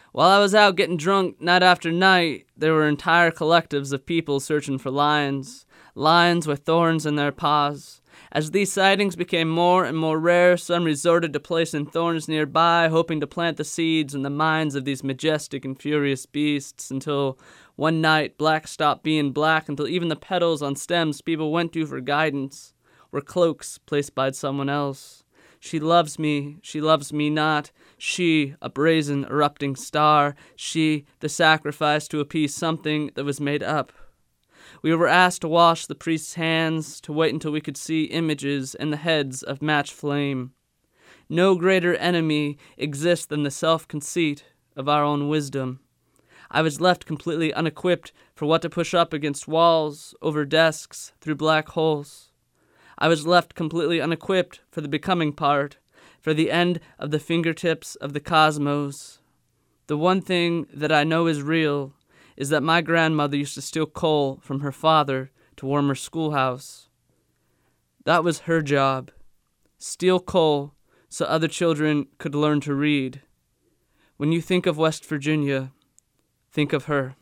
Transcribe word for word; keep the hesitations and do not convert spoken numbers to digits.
While I was out getting drunk night after night, there were entire collectives of people searching for lions, lions with thorns in their paws. As these sightings became more and more rare, some resorted to placing thorns nearby, hoping to plant the seeds in the minds of these majestic and furious beasts, until one night black stopped being black, until even the petals on stems people went to for guidance were cloaks placed by someone else. She loves me, she loves me not. She, a brazen, erupting star. She, the sacrifice to appease something that was made up. We were asked to wash the priest's hands, to wait until we could see images and the heads of match flame. No greater enemy exists than the self-conceit of our own wisdom. I was left completely unequipped for what to push up against walls, over desks, through black holes. I was left completely unequipped for the becoming part, for the end of the fingertips of the cosmos. The one thing that I know is real is that my grandmother used to steal coal from her father to warm her schoolhouse. That was her job. Steal coal so other children could learn to read. When you think of West Virginia, think of her.